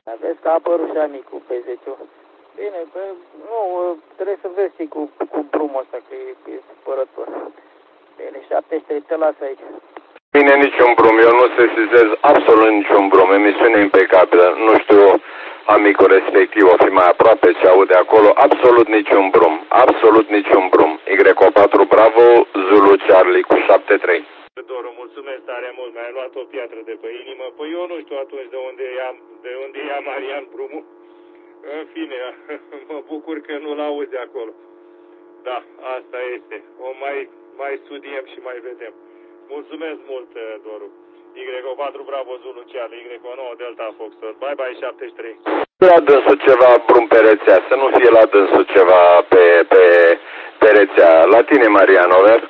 Vezi că a apărut și amicul pe 10. Bine, nu, trebuie să vezi și cu drumul ăsta, că e supărător. Bine, 73, te las aici. Bine, niciun brum, eu nu sesizez absolut niciun brum, emisiune impecabilă, nu știu, amicul respectiv o fi mai aproape ce aude acolo, absolut niciun brum, absolut niciun brum. Y4 Bravo, Zulu Charlie cu 73. Doru, mulțumesc tare mult, mi-ai luat o piatră de pe inimă, păi eu nu știu atunci de unde ia Marian Brumul. În fine, mă bucur că nu-l auzi acolo. Da, asta este, o mai studiem și mai vedem. Mulțumesc mult, Doru. Y4 Bravo Zulu Charlie, Y9 Delta Foxtrot. Bye bye 73. La dânsul ceva brum pe rețea, să nu fie la dânsul ceva pe rețea. La tine, Marian, over?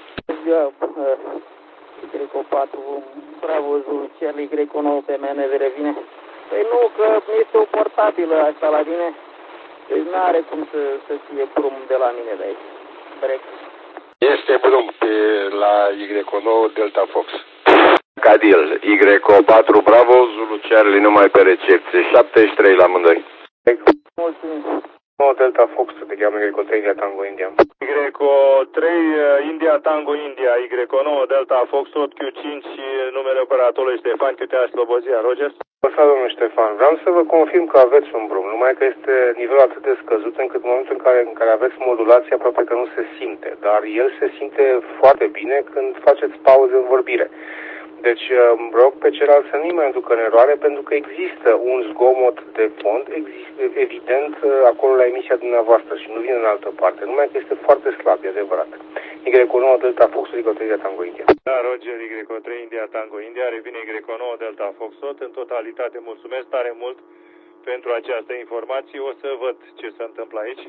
Y4 Bravo Zulu Charlie, Y9 pe mine de revine. Păi nu, că este o portabilă asta la mine. Deci n-are cum să fie brum de la mine de aici. Break. Este brum pe la Y9 Delta Fox. Cadil, Y4 Bravo, Zulu Charlie, numai pe recepție, 73 la amândoi. Mulțumim. Delta Fox, te cheamă Y3 India Tango India. Y3 India Tango India, Y9 Delta Foxtrot, Q5 și numele operatorului Ștefan Chiutea Slobozia, Roger. Bună, domnul Ștefan, vreau să vă confirm că aveți un brum, numai că este nivelul atât de scăzut încât în momentul în care aveți modulație aproape că nu se simte, dar el se simte foarte bine când faceți pauze în vorbire. Deci îmi rog pe celălalt să nu mai ducă în eroare, pentru că există un zgomot de fond, evident, acolo la emisia dumneavoastră și nu vine în altă parte, numai că este foarte slab, e adevărat. Y9 Delta Fox, Y3 India Tango India. Da, Roger, Y3 India Tango India, revine Y9 Delta Foxtrot. În totalitate, mulțumesc tare mult pentru această informație. O să văd ce se întâmplă aici.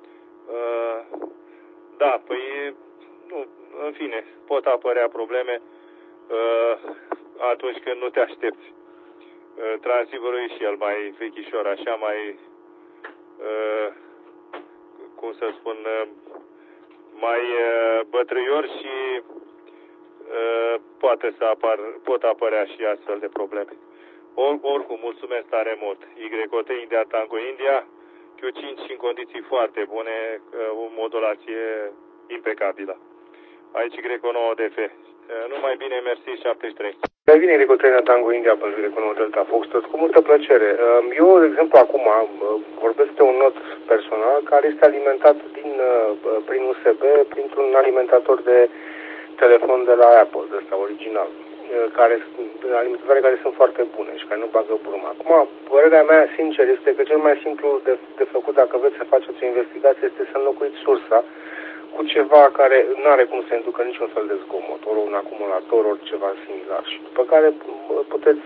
Da, păi, nu, în fine, pot apărea probleme atunci când nu te aștepți. Transceiverul e și el mai vechișor, așa mai, cum să spun, mai bătrâior și pot apărea și astfel de probleme. Oricum, mulțumesc tare mult. Y3 India Tango India, Q5 în condiții foarte bune, o modulație impecabilă. Aici Y9 DF. Numai bine, mersi 73. Mai vine Y3 Tango India pentru Y9 Delta Fox, cu multă plăcere. Eu, de exemplu, acum vorbesc de un not personal care este alimentat prin USB, printr-un alimentator de telefon de la Apple, de ăsta original, alimentatoare care sunt foarte bune și care nu bagă brum. Acum, părerea mea, sincer, este că cel mai simplu de făcut dacă vreți să faceți o investigație este să înlocuiți sursa cu ceva care nu are cum să inducă niciun fel de zgomot, ori un acumulator, ori ceva similar. Și după care puteți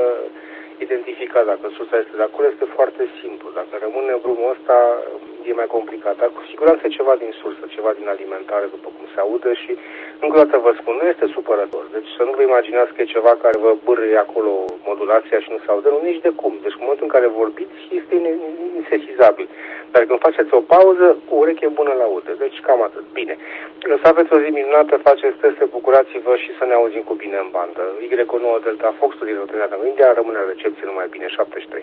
identifica dacă sursa este de acolo, este foarte simplu. Dacă rămâne brumul ăsta, e mai complicat. Dar cu siguranță e ceva din sursă, ceva din alimentare, după cum se aude și, încă o dată vă spun, nu este supărător. Deci să nu vă imaginați că e ceva care vă bârâie acolo modulația și nu se aude, nu, nici de cum. Deci în momentul în care vorbiți, este insesizabil. Dar când faceți o pauză, o ureche bună la audă. Deci cam atât. Bine. Să aveți o zi minunată, faceți teste, bucurați-vă și să ne auzim cu bine în bandă. Y9 Delta Fox, din India, rămâne la recepție numai bine, 73.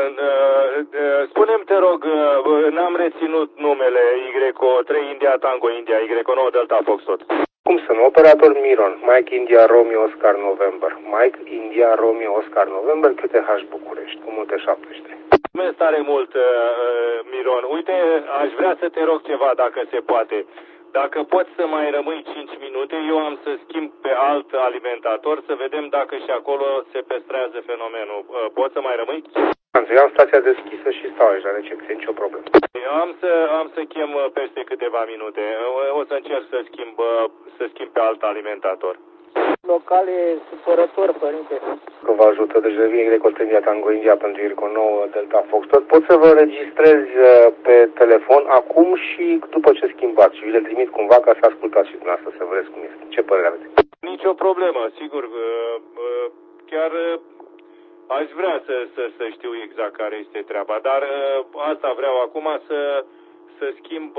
Spune-mi, te rog, n-am reținut numele Y3 India Tango India, Y9 Delta Fox tot. Cum să nu? Operator Miron, Mike India Romeo Oscar November. Mike India Romeo Oscar November, QTH București, cu multe 73. Mulțumesc tare mult, Miron. Uite, aș vrea să te rog ceva, dacă se poate. Dacă poți să mai rămâi 5 minute, eu am să schimb pe alt alimentator, să vedem dacă și acolo se pestrează fenomenul. Poți să mai rămâi? Eu am stația deschisă și stau aici la recepție, nicio problemă. Am să chem peste câteva minute. O să încerc să schimb pe alt alimentator. Local e supărător, părinte. Că vă ajută, deci revin de India Tango India pentru Y9 Delta Fox. Tot pot să vă registrezi pe telefon acum și după ce schimbați și vi le trimit cumva ca să ascultați și dumneavoastră să vedeți cum este. Ce părere aveți? Nicio problemă, sigur. Chiar aș vrea să știu exact care este treaba, dar asta vreau acum să schimb,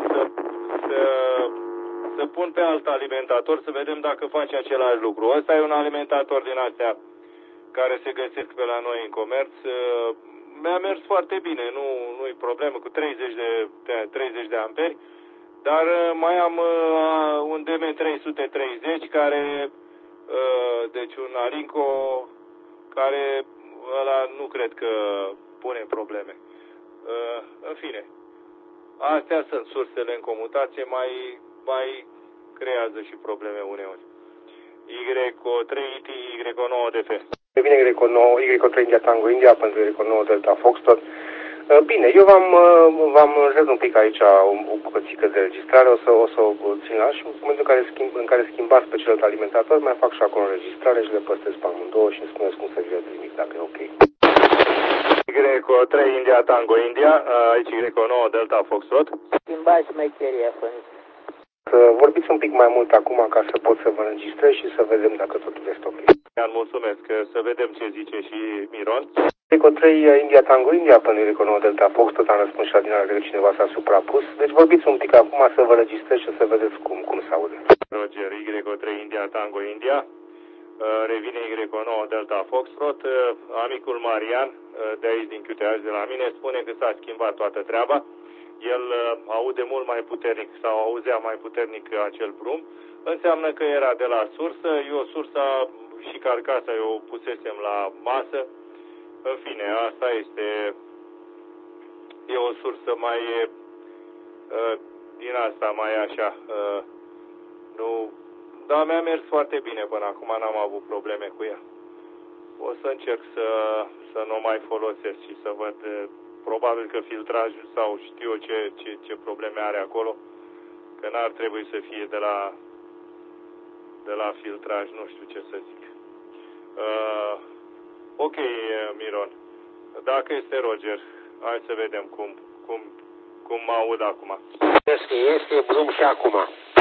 să pun pe alt alimentator, să vedem dacă face același lucru. Ăsta e un alimentator din astea care se găsesc pe la noi în comerț, mi-a mers foarte bine, nu-i problemă cu 30 de amperi, dar mai am un DM330 care, deci un Alinco care ăla nu cred că pune probleme. În fine, astea sunt sursele în comutație, mai creează și probleme uneori. Y3 IT, Y9 DF. Vine Y3 India Tango India pentru Y9 Delta Foxtrot. Bine, eu v-am înregistrat un pic aici o bucățică de registrare, o să o țin la și în momentul în care schimbați pe celălalt alimentator, mai fac și acolo înregistrare și le păstrez pe amândouă și îmi spuneți cum să vi le trimit, dacă e ok. Y3 India Tango India, aici Y9 Delta Foxtrot. Schimbați șmecheria, Fănici. Vorbiți un pic mai mult acum ca să pot să vă înregistrez și să vedem dacă totul este ok. Mulțumesc, să vedem ce zice și Miron. Eco 3 India Tango India pentru Eco 9 Delta Fox, tot am răspuns și la din alea că cineva s-a suprapus. Deci vorbiți un pic acum să vă registrez și să vedeți cum se aude. Roger, Y3 India Tango India, revine Y9 Delta Foxtrot, amicul Marian, de aici din QTH de la mine, spune că s-a schimbat toată treaba. El aude mult mai puternic sau auzea mai puternic acel brum. Înseamnă că era de la sursă, eu sursa și carcasa eu pusesem la masă. În fine, asta este, e o sursă mai, din asta mai așa, nu, dar mi-a mers foarte bine până acum, n-am avut probleme cu ea. O să încerc să nu mai folosesc și să văd, probabil că filtrajul sau știu eu ce probleme are acolo, că n-ar trebui să fie de la filtraj, nu știu ce să zic. Ok, Miron. Dacă este Roger, hai să vedem cum mă aud acum. Este brum și acum.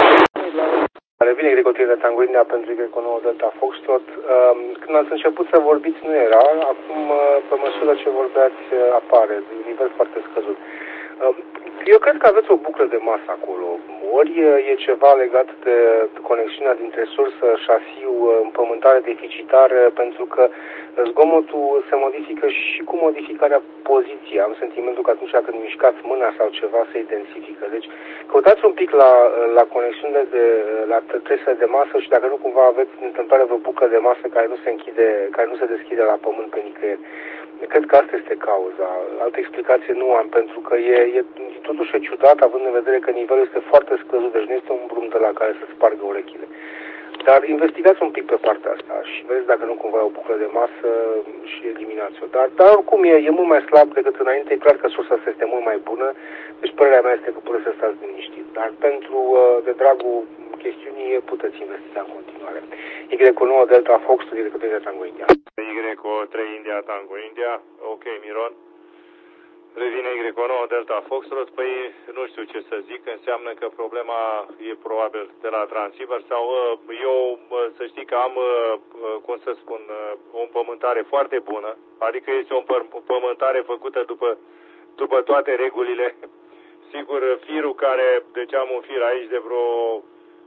Revine Grecotrina Tango India pentru Greco9 Delta Foxtrot. Când ați început să vorbiți nu era, acum pe măsură ce vorbeați apare, de un nivel foarte scăzut. Eu cred că aveți o buclă de masă acolo. Ori e ceva legat de conexiunea dintre sursă, șasiu, împământare deficitară, pentru că zgomotul se modifică și cu modificarea poziției. Am sentimentul că atunci când mișcați mâna sau ceva se intensifică. Deci căutați un pic la conexiunile la tresele de masă și dacă nu cumva aveți în întâmplare o buclă de masă care nu se deschide la pământ pe nicăieri. Cred că asta este cauza. Altă explicație nu am, pentru că e totuși ciudat, având în vedere că nivelul este foarte scăzut, deci nu este un brum de la care să spargă urechile. Dar investigați un pic pe partea asta și vedeți dacă nu cumva e o buclă de masă și eliminați-o. Dar oricum e mult mai slab decât înainte, e clar că sursa asta este mult mai bună, deci părerea mea este că puteți să stați liniștit. Dar de dragul chestiunii puteți investiga în continuare. Y9 Delta Fox, Y3 Tango India. Y3 India Tango India, ok, Miron. Revine Y9 Delta Foxtrot, păi nu știu ce să zic, înseamnă că problema e probabil de la transceiver sau eu să știi că am, cum să spun, o împământare foarte bună, adică este o împământare făcută după toate regulile. Sigur, firul deci am un fir aici de vreo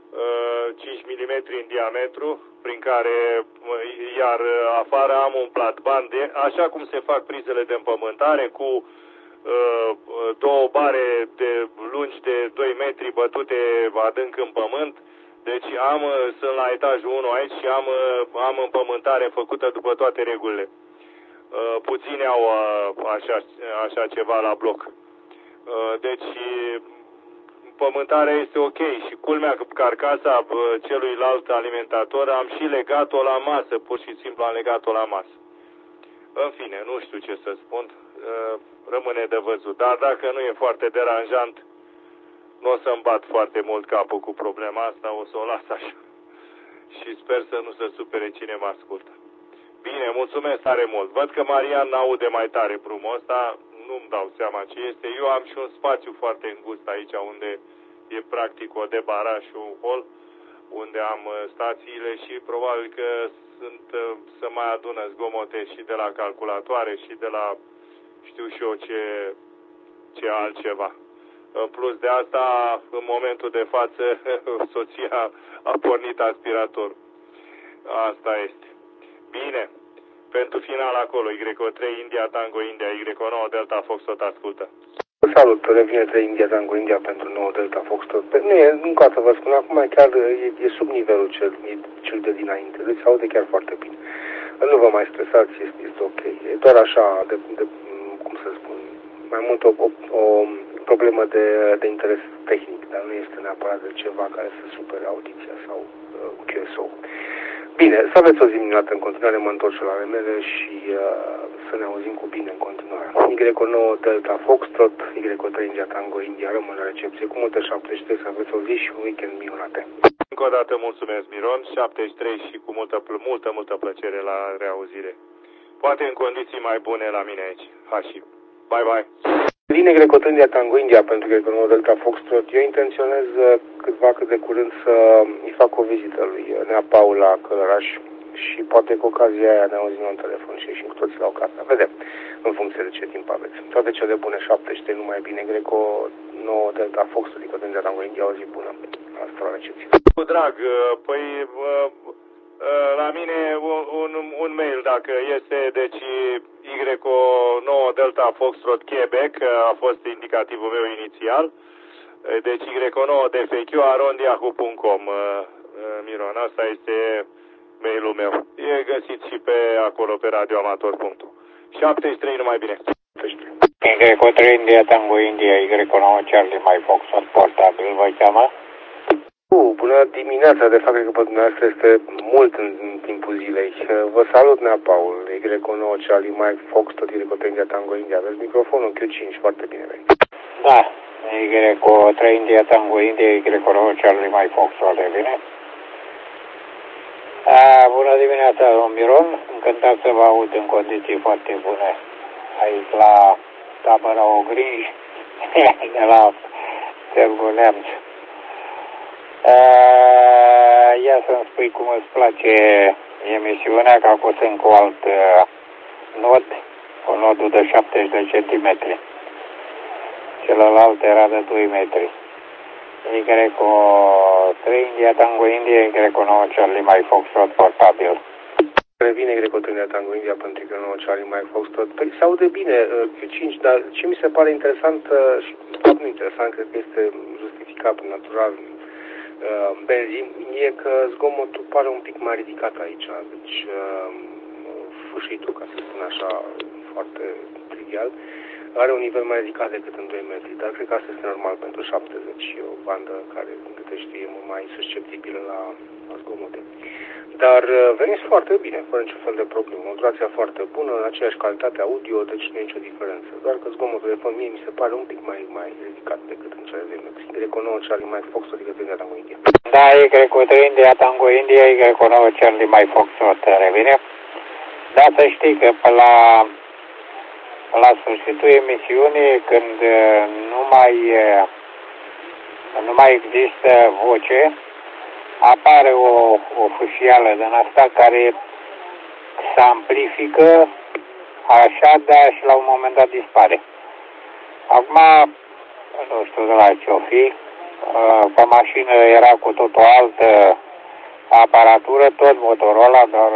5 mm în diametru, prin care, iar afară am un platband, așa cum se fac prizele de împământare, cu două bare lungi de 2 metri bătute adânc în pământ. Deci sunt la etajul 1 aici și am împământare făcută după toate regulile. Puțini au așa ceva la bloc. Deci pământarea este ok și culmea că carcasa celuilalt alimentator am și legat-o la masă, pur și simplu am legat-o la masă. În fine, nu știu ce să spun, rămâne de văzut, dar dacă nu e foarte deranjant, nu o să-mi bat foarte mult capul cu problema asta, o să o las așa și sper să nu se supere cine mă ascultă. Bine, mulțumesc tare mult. Văd că Marian n-aude mai tare brumul ăsta, nu-mi dau seama ce este. Eu am și un spațiu foarte îngust aici unde e practic o debaraj și un hol unde am stațiile și probabil că să mai adună zgomote și de la calculatoare și de la știu și eu ce altceva. În plus de asta, în momentul de față, soția a pornit aspiratorul. Asta este. Bine. Pentru final acolo, Y3 India Tango India, Y9 Delta Foxtrot ascultă. Salut, revine 3 India Tango India pentru 9 Delta Foxtrot. Nu e, încă o dată vă spun, acum chiar e sub nivelul cel de dinainte, deci se aude chiar foarte bine. Nu vă mai stresați, este ok. E doar așa, cum să spun, mai mult o problemă de interes tehnic, dar nu este neapărat de ceva care să supere audiția sau QSO. Bine, să aveți o zi minunată în continuare, mă întorc la ale mele și să ne auzim cu bine în continuare. Y9 Delta Foxtrot, Y3 India Tango India, rămân la recepție cu multe 73, să aveți o zi și un weekend minunate. Încă o dată mulțumesc, Miron, 73 și cu multă plăcere la reauzire. Poate în condiții mai bune la mine aici. Hashi. Bye, bye. Din Y3 India Tango India pentru Y9 Delta Foxtrot, eu intenționez cât de curând să îi fac o vizită lui Nea Paul la Călăraș și poate cu ocazia aia ne auzim la un telefon și ieșim cu toții la o cafea. Vedem, în funcție de ce timp aveți. Toate cele bune, 73, numai bine. Y9 Delta Foxtrot, Y3 India Tango India, o zi bună. Asta la recepție. Cu drag, păi la mine un mail dacă este, deci Y9 Delta Foxtrot Quebec a fost indicativul meu inițial, deci Y9 dfq@yahoo.com. Miron, asta este mailul meu. E găsit și pe acolo, pe radioamator.ru. 73, numai bine. Y3 India Tango India, Y9 Charlie Mike Foxtrot portabil, vă cheamă? Bună dimineața, de fapt cred că pe dumneavoastră este mult în timpul zilei. Vă salut, Nea Paul, Y9 Charlie Mike Foxtrot, Y3 India Tango India. Aveți microfonul Q5, foarte bine venit. Da, Y3 India Tango India, Y9 Charlie Mike Foxtrot, de bine? Bună dimineața, domn Miron, încântat să vă aud în condiții foarte bune aici la tabăra Ogrinj, de la Târgu Neamț. Ia să-mi spui cum îți place emisiunea, că acum sunt cu alt nod, cu nodul de 70 de centimetri. Celălalt era de 2 metri. Y3 India Tango India, Y9 Charlie Mike Foxtrot portabil. Revine Y3 India Tango India pentru Y9 Charlie Mike Foxtrot. Păi se aude bine Q5, dar ce mi se pare interesant și nu interesant, cred că este justificat natural benzii, e că zgomotul pare un pic mai ridicat aici, deci fâșitul, ca să spun așa, foarte trivial, are un nivel mai ridicat decât în 2 metri, dar cred că asta este normal pentru 70, e o bandă care, câte știu, e mult mai susceptibilă la zgomote. Dar veniți foarte bine, fără niciun fel de problemă, o durație foarte bună, aceeași calitate audio, deci nu e nicio diferență, doar că zgomotul de fond mie mi se pare un pic mai ridicat decât în cele 2 metri. Y9 Charlie Mike Foxtrot, Y3 India Tango India. Da, Y3 India Tango India, Y9 Charlie Mike Foxtrot, revine. Da, să știi că pe la sfârșitul emisiunii, când nu mai există voce, apare o fâșială din asta care se amplifică așa, dar și la un moment dat dispare. Acum, nu știu de la ce o fi, pe mașină era cu tot o altă aparatură, tot Motorola, dar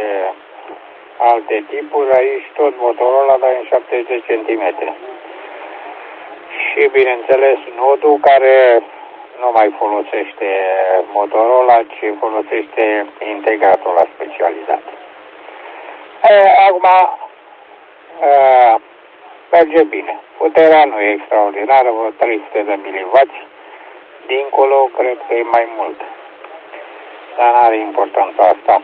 alte tipuri, aici tot Motorola, dar în 70 de centimetri. Și bineînțeles nodul care nu mai folosește Motorola, ci folosește integratul la specializat. Acum merge bine. Puterea nu e extraordinară, vreo 300 de mW. Dincolo cred că e mai mult. Dar n-are importanța asta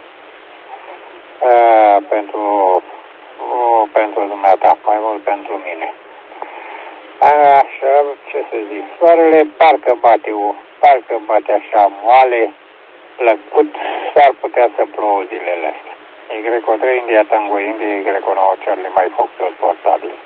pentru dumneata, mai mult pentru mine. Așa, ce să zic, soarele parcă bate așa moale, plăcut, s-ar putea să plouă zilele astea. Y3 India Tango India, Y9 Charlie Mike Foxtrot portabil.